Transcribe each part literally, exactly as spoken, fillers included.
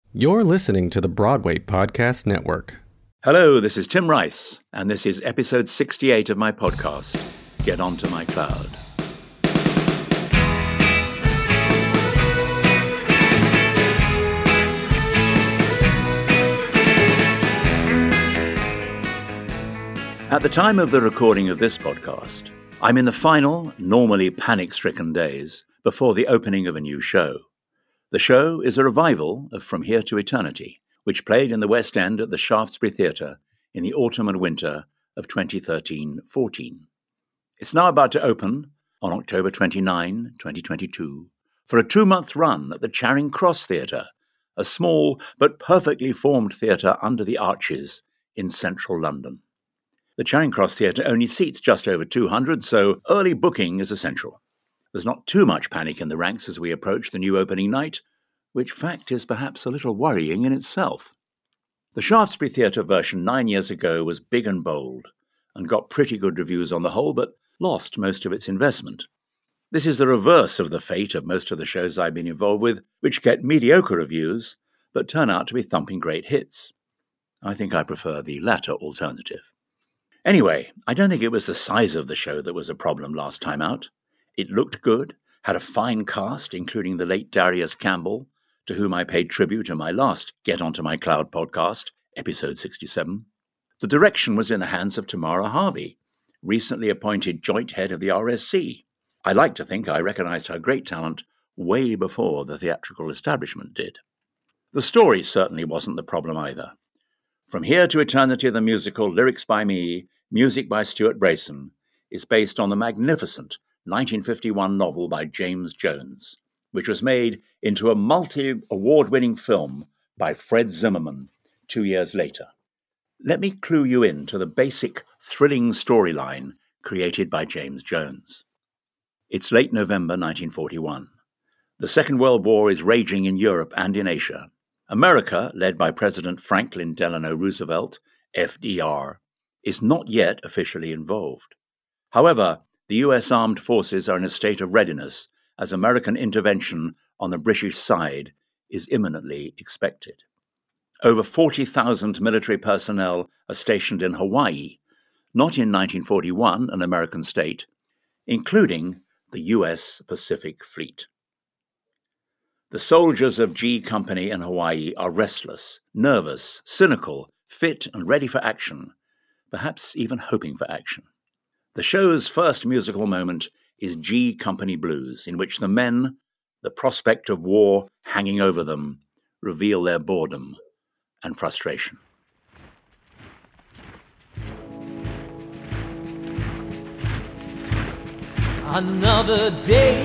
You're listening to the Broadway Podcast Network. Hello, this is Tim Rice, and this is episode sixty-eight of my podcast, Get Onto My Cloud. At the time of the recording of this podcast, I'm in the final, normally panic-stricken days before the opening of a new show. The show is a revival of From Here to Eternity, which played in the West End at the Shaftesbury Theatre in the autumn and winter of twenty thirteen fourteen. It's now about to open on October twenty-ninth, twenty twenty-two, for a two-month run at the Charing Cross Theatre, a small but perfectly formed theatre under the arches in central London. The Charing Cross Theatre only seats just over two hundred, so early booking is essential. There's not too much panic in the ranks as we approach the new opening night, which fact is perhaps a little worrying in itself. The Shaftesbury Theatre version nine years ago was big and bold, and got pretty good reviews on the whole, but lost most of its investment. This is the reverse of the fate of most of the shows I've been involved with, which get mediocre reviews, but turn out to be thumping great hits. I think I prefer the latter alternative. Anyway, I don't think it was the size of the show that was a problem last time out. It looked good, had a fine cast, including the late Darius Campbell, to whom I paid tribute in my last Get Onto My Cloud podcast, episode sixty-seven. The direction was in the hands of Tamara Harvey, recently appointed joint head of the R S C. I like to think I recognised her great talent way before the theatrical establishment did. The story certainly wasn't the problem either. From Here to Eternity, the musical, lyrics by me, music by Stuart Brayson, is based on the magnificent nineteen fifty-one novel by James Jones, which was made into a multi-award-winning film by Fred Zimmerman two years later. Let me clue you in to the basic, thrilling storyline created by James Jones. It's late November nineteen forty-one. The Second World War is raging in Europe and in Asia. America, led by President Franklin Delano Roosevelt, F D R, is not yet officially involved. However, the U S armed forces are in a state of readiness as American intervention on the British side is imminently expected. Over forty thousand military personnel are stationed in Hawaii, not in nineteen forty-one, an American state, including the U S Pacific Fleet. The soldiers of G Company in Hawaii are restless, nervous, cynical, fit and ready for action, perhaps even hoping for action. The show's first musical moment is G Company Blues, in which the men, the prospect of war hanging over them, reveal their boredom and frustration. Another day,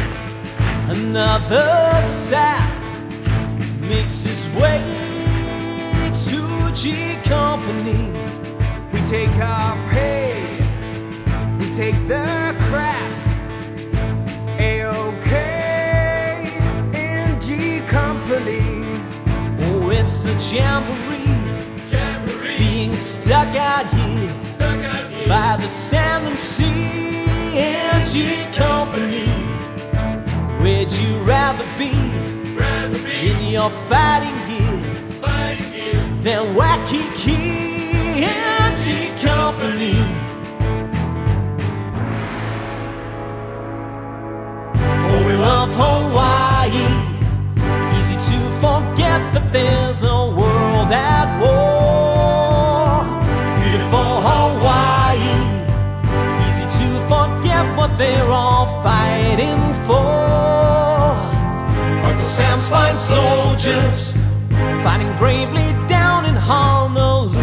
another sap makes his way to G Company. We take our pay, we take the crap. A-OK in G Company. Oh, it's a jamboree, jamboree. Being stuck out here, stuck out here by the salmon sea in G Company. Where'd you rather be, rather be in your fighting gear, fighting gear than Waikiki in G Company? Oh, we love Hawaii. Easy to forget that there's a world at war. Beautiful Hawaii. Easy to forget what they're all fighting for. Uncle Sam's fine soldiers fighting bravely down in Honolulu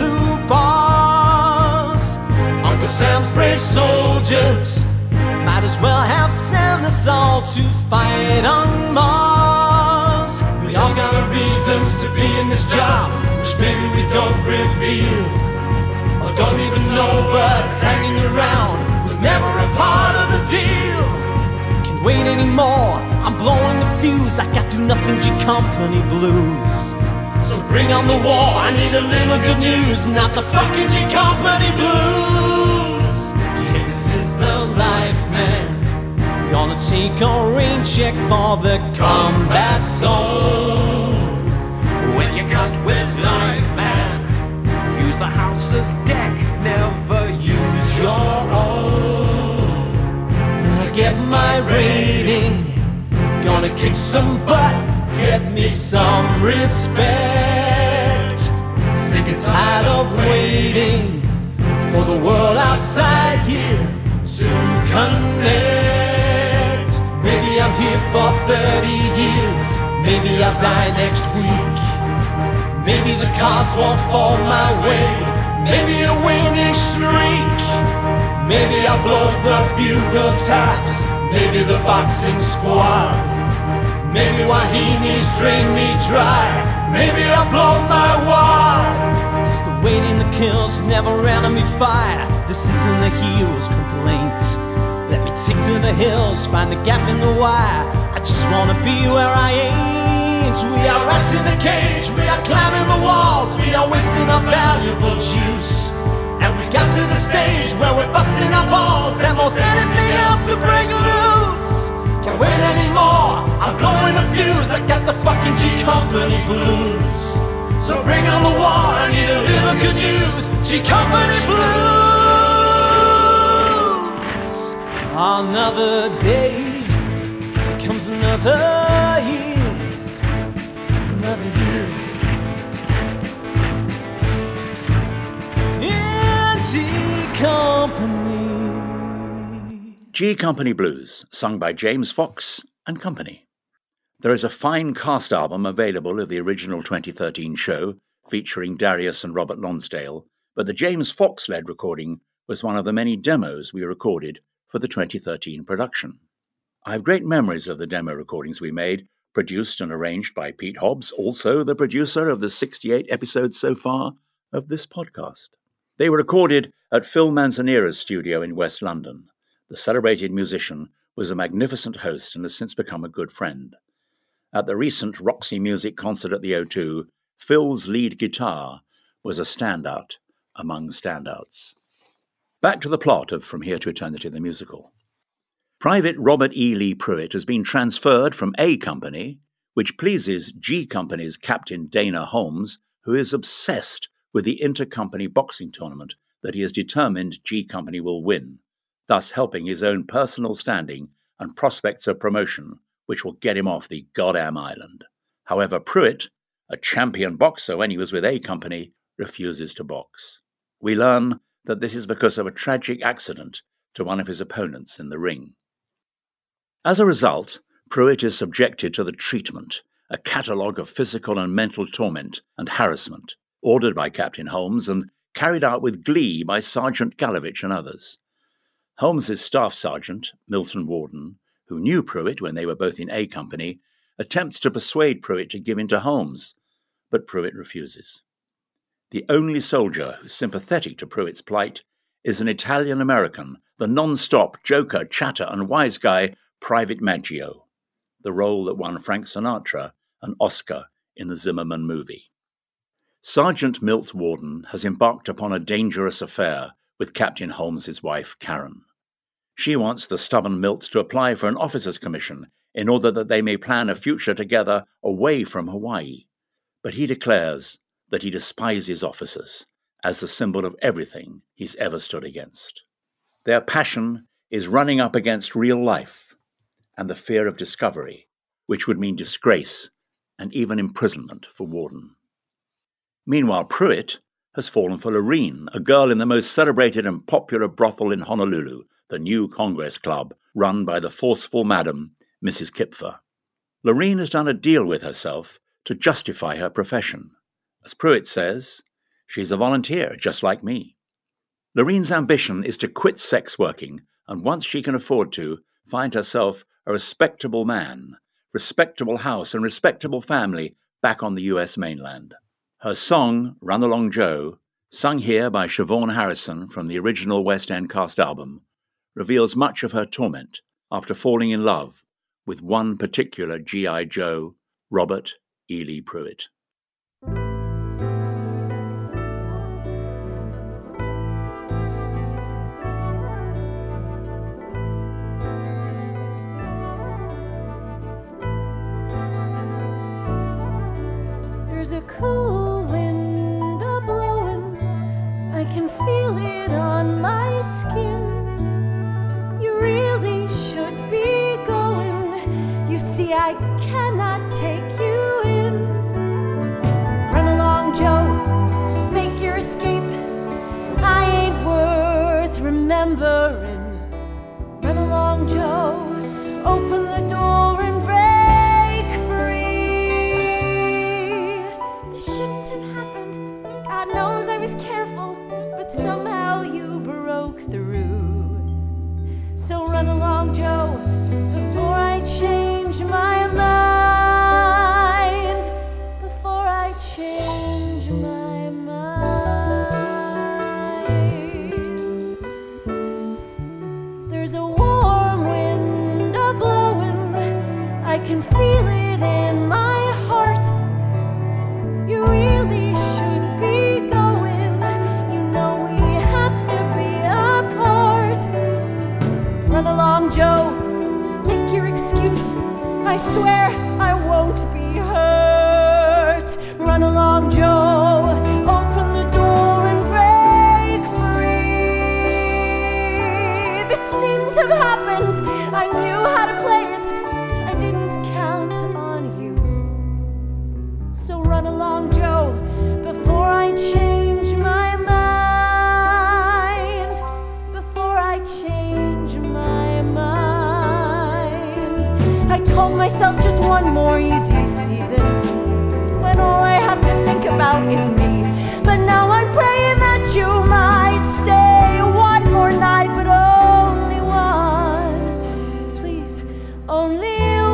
bars. Uncle Sam's brave soldiers might as well have sent us all to fight on Mars. We all got our reasons to be in this job, which maybe we don't reveal or don't even know, but hanging around was never a part of the deal. Can't wait anymore, I'm blowing the fuse. I got do nothing G Company blues. So bring on the war, I need a little good news, not the fucking G Company blues. Yeah, this is the life, man. Gonna take a rain check for the combat zone. kick some butt, get me some respect. Sick and tired of waiting for the world outside here to connect. Maybe I'm here for thirty years, maybe I'll die next week. Maybe the cards won't fall my way, maybe a winning streak. Maybe I'll blow the bugle taps, maybe the boxing squad. Maybe Wahini's drain me dry, maybe I'll blow my wad. It's the waiting that kills, never enemy fire. This isn't a hero's complaint. Let me take to the hills, find a gap in the wire. I just wanna be where I ain't. We are rats in a cage, we are climbing the walls, we are wasting our valuable juice. And we got to the stage where we're busting our balls, and most anything else could break loose. Can't wait anymore, I'm blowing a fuse. I got the fucking G Company blues. So bring on the war, I need a little good news. G Company blues. Another day comes another year, another year. G Company. G Company Blues, sung by James Fox and Company. There is a fine cast album available of the original twenty thirteen show, featuring Darius and Robert Lonsdale, but the James Fox-led recording was one of the many demos we recorded for the twenty thirteen production. I have great memories of the demo recordings we made, produced and arranged by Pete Hobbs, also the producer of the sixty-eight episodes so far of this podcast. They were recorded at Phil Manzanera's studio in West London. The celebrated musician was a magnificent host and has since become a good friend. At the recent Roxy Music concert at the O two, Phil's lead guitar was a standout among standouts. Back to the plot of From Here to Eternity, the musical. Private Robert E. Lee Pruitt has been transferred from A Company, which pleases G Company's Captain Dana Holmes, who is obsessed with the intercompany boxing tournament that he has determined G Company will win, thus helping his own personal standing and prospects of promotion, which will get him off the goddamn island. However, Pruitt, a champion boxer when he was with A Company, refuses to box. We learn that this is because of a tragic accident to one of his opponents in the ring. As a result, Pruitt is subjected to the treatment, a catalogue of physical and mental torment and harassment, ordered by Captain Holmes and carried out with glee by Sergeant Galovich and others. Holmes's staff sergeant, Milton Warden, who knew Pruitt when they were both in A Company, attempts to persuade Pruitt to give in to Holmes, but Pruitt refuses. The only soldier who's sympathetic to Pruitt's plight is an Italian-American, the non-stop joker, chatter and wise guy, Private Maggio, the role that won Frank Sinatra an Oscar in the Zimmerman movie. Sergeant Milt Warden has embarked upon a dangerous affair with Captain Holmes's wife, Karen. She wants the stubborn Milt to apply for an officer's commission in order that they may plan a future together away from Hawaii. But he declares that he despises officers as the symbol of everything he's ever stood against. Their passion is running up against real life and the fear of discovery, which would mean disgrace and even imprisonment for Warden. Meanwhile, Pruitt has fallen for Lorene, a girl in the most celebrated and popular brothel in Honolulu, the New Congress Club, run by the forceful madam, Missus Kipfer. Lorene has done a deal with herself to justify her profession. As Pruitt says, she's a volunteer, just like me. Lorene's ambition is to quit sex working and, once she can afford to, find herself a respectable man, respectable house and respectable family back on the U S mainland. Her song, Run Along Joe, sung here by Siobhan Harrison from the original West End cast album, reveals much of her torment after falling in love with one particular G I Joe, Robert E. Lee Pruitt. There's a cool wind a-blowing, I can feel it on my skin. You really should be going, you see I cannot take you in. Run along, Joe, make your escape. I ain't worth remembering. Run along, Joe, open the door and break free. This shouldn't have happened. God knows I was careful, but somehow you broke through. So run along, Joe, before I change my mind. Before I change my mind. There's a warm wind a-blowing. I can feel it in my heart. You really should be going. You know we have to be apart. Run along, Joe, make your excuse. I swear I won't be hurt. Run along, Joe, open the door and break free. This needn't have happened. I knew how to play it. I didn't count on you. So run along, Joe, before I change my mind. Before I change my mind. I told myself just one more easy season, when all I have to think about is me. But now I'm praying that you might stay one more night, but only one. Please, only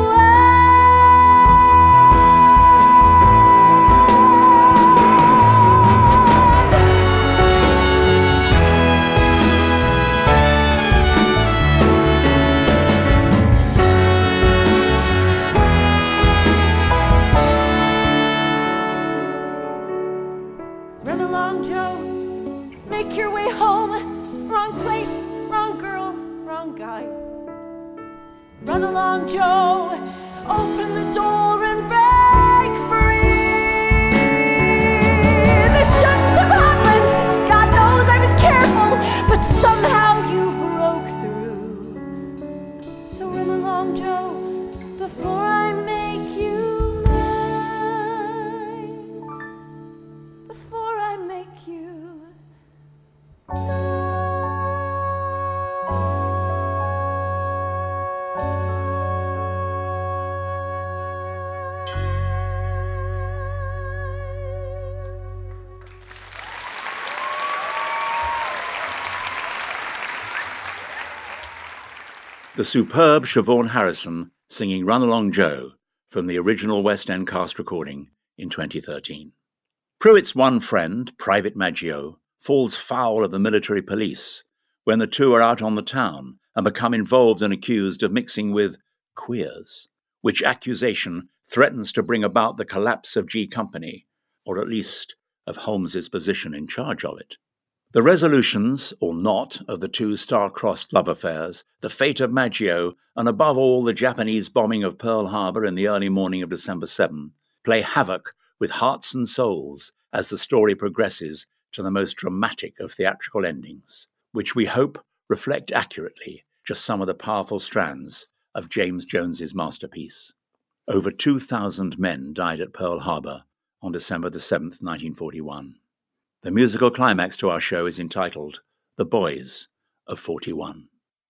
your way home. Wrong place, wrong girl, wrong guy. Run along, Joe, open the door and break free. This shouldn't have happened. God knows I was careful, but somehow you broke through. So run along, Joe, before I make you mine. Before I make you The superb Siobhan Harrison singing Run Along Joe from the original West End cast recording in twenty thirteen. Pruitt's one friend, Private Maggio, falls foul of the military police when the two are out on the town and become involved and accused of mixing with queers, which accusation threatens to bring about the collapse of G Company, or at least of Holmes's position in charge of it. The resolutions, or not, of the two star-crossed love affairs, the fate of Maggio, and above all the Japanese bombing of Pearl Harbor in the early morning of December seventh, play havoc with hearts and souls as the story progresses to the most dramatic of theatrical endings, which we hope reflect accurately just some of the powerful strands of James Jones's masterpiece. Over two thousand men died at Pearl Harbor on December the seventh, nineteen forty-one. The musical climax to our show is entitled The Boys of forty-one.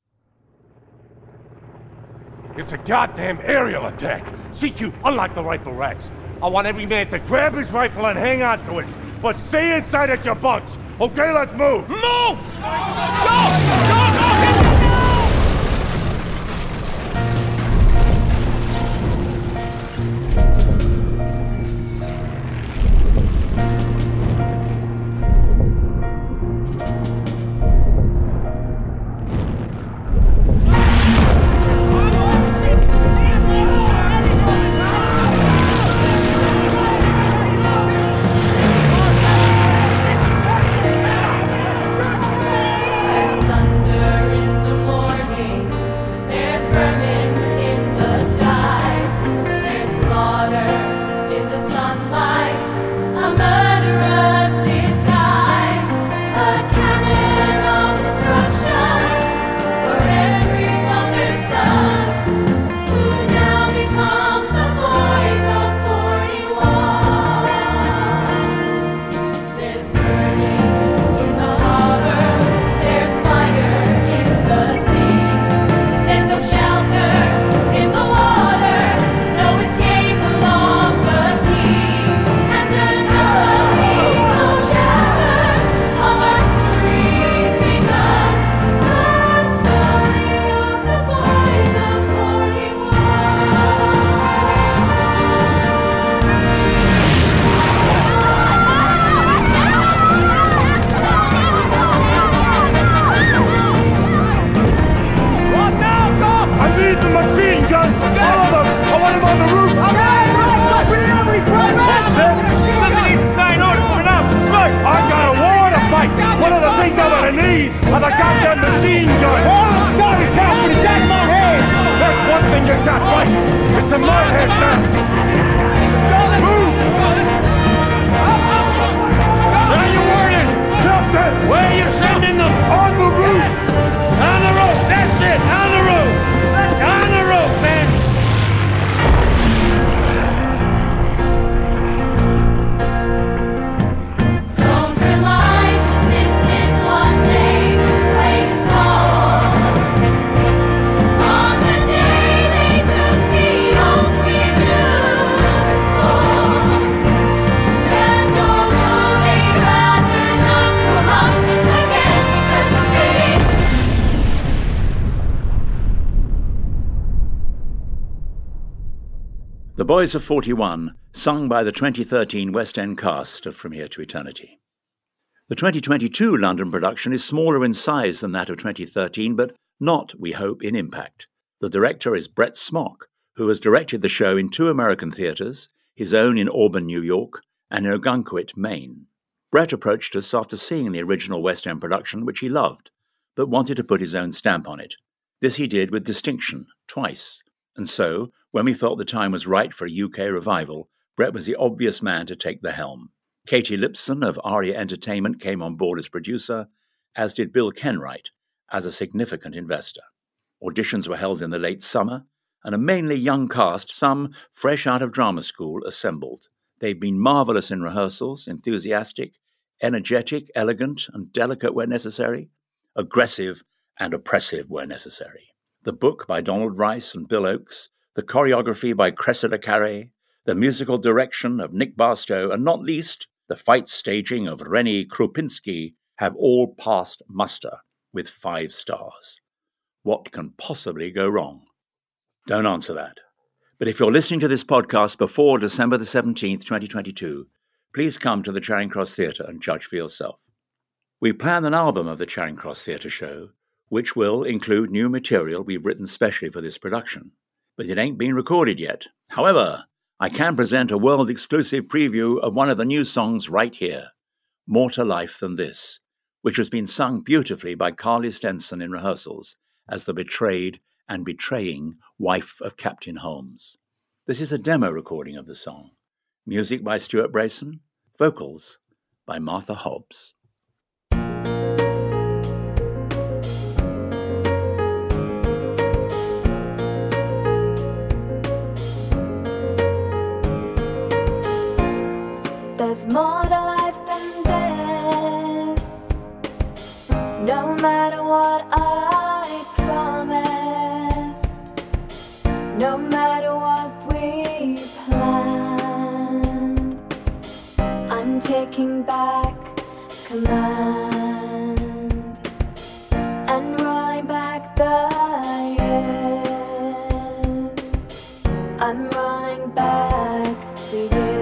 It's a goddamn aerial attack. C Q, unlock the rifle racks. I want every man to grab his rifle and hang on to it. But stay inside at your bunks. Okay, let's move. Move! Go! Go! Go! thunder Tell you warning! Captain! Where are you sending them? On the roof! On the roof! That's it! On the roof! On the roof, man! Don't remind us this is what they waited for. On the day they took the oath, we knew the score. And although they'd rather not come up against the street. The Boys of forty-one, sung by the twenty thirteen West End cast of From Here to Eternity. The twenty twenty-two London production is smaller in size than that of twenty thirteen, but not, we hope, in impact. The director is Brett Smock, who has directed the show in two American theatres, his own in Auburn, New York, and in Ogunquit, Maine. Brett approached us after seeing the original West End production, which he loved, but wanted to put his own stamp on it. This he did with distinction, twice. And so, when we felt the time was right for a U K revival, Brett was the obvious man to take the helm. Katie Lipson of Aria Entertainment came on board as producer, as did Bill Kenwright, as a significant investor. Auditions were held in the late summer, and a mainly young cast, some fresh out of drama school, assembled. They've been marvellous in rehearsals, enthusiastic, energetic, elegant, and delicate where necessary, aggressive and oppressive where necessary. The book by Donald Rice and Bill Oakes, the choreography by Cressida Carey, the musical direction of Nick Barstow, and not least, the fight staging of Rennie Krupinski have all passed muster with five stars. What can possibly go wrong? Don't answer that. But if you're listening to this podcast before December the seventeenth, twenty twenty-two, please come to the Charing Cross Theatre and judge for yourself. We plan an album of the Charing Cross Theatre show, which will include new material we've written specially for this production. But it ain't been recorded yet. However, I can present a world-exclusive preview of one of the new songs right here, More to Life Than This, which has been sung beautifully by Carly Stenson in rehearsals as the betrayed and betraying wife of Captain Holmes. This is a demo recording of the song. Music by Stuart Brayson, vocals by Martha Hobbs. There's more to life than this. No matter what I promised, no matter what we planned, I'm taking back command and rolling back the years. I'm rolling back the years.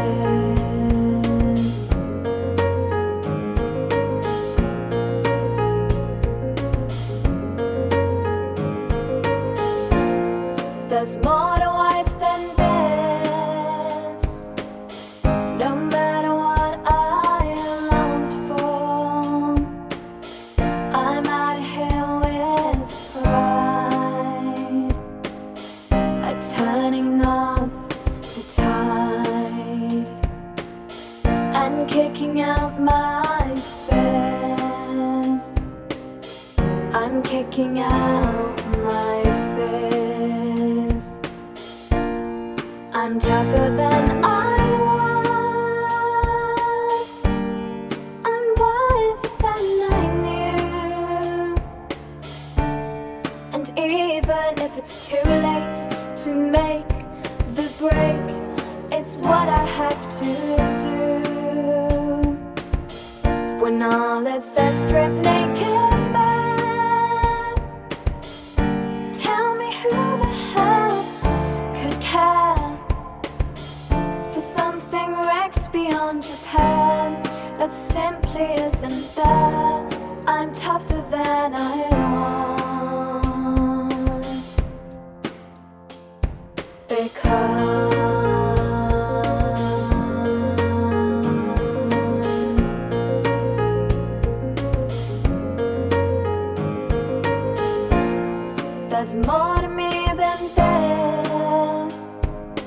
There's more to life than this. No matter what I longed for, I'm out here with pride, a turning off the tide and kicking out my fears. I'm kicking out my fears. I'm tougher than I was. I'm wiser than I knew. And even if it's too late to make the break, it's what I have to do. When all is said, strip naked bare, tell me who the hell could care for something wrecked beyond repair that simply isn't there. I'm tougher than I was, because there's more to me than this.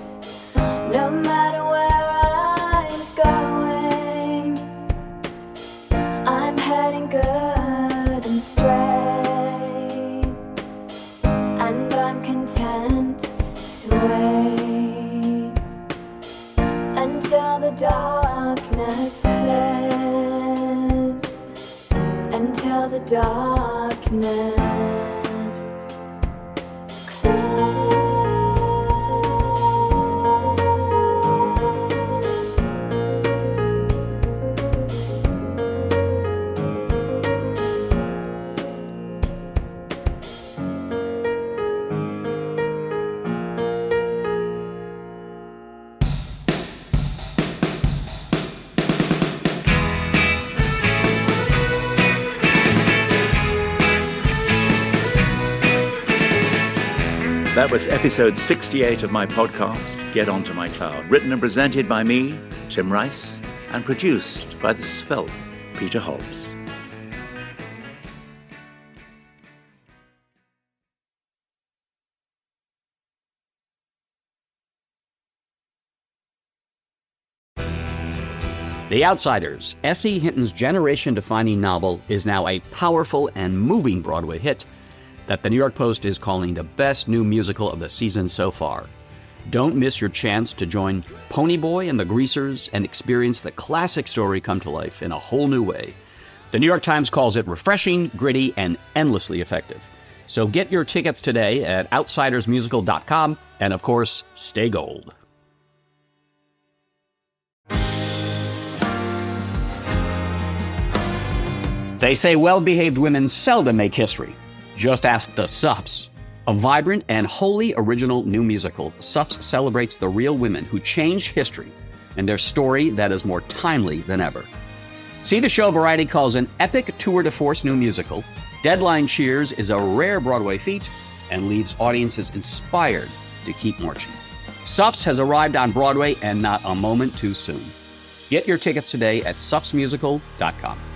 until the darkness clears, until the darkness clears. That was episode sixty-eight of my podcast, Get Onto My Cloud, written and presented by me, Tim Rice, and produced by the svelte Peter Hobbs. The Outsiders, S E Hinton's generation-defining novel, is now a powerful and moving Broadway hit that the New York Post is calling the best new musical of the season so far. Don't miss your chance to join Ponyboy and the Greasers and experience the classic story come to life in a whole new way. The New York Times calls it refreshing, gritty, and endlessly effective. So get your tickets today at outsiders musical dot com, and of course, stay gold. They say well-behaved women seldom make history. Just ask the Suffs. A vibrant and wholly original new musical, Suffs celebrates the real women who changed history and their story that is more timely than ever. See the show Variety calls an epic tour de force new musical. Deadline cheers is a rare Broadway feat and leaves audiences inspired to keep marching. Suffs has arrived on Broadway, and not a moment too soon. Get your tickets today at suffs musical dot com.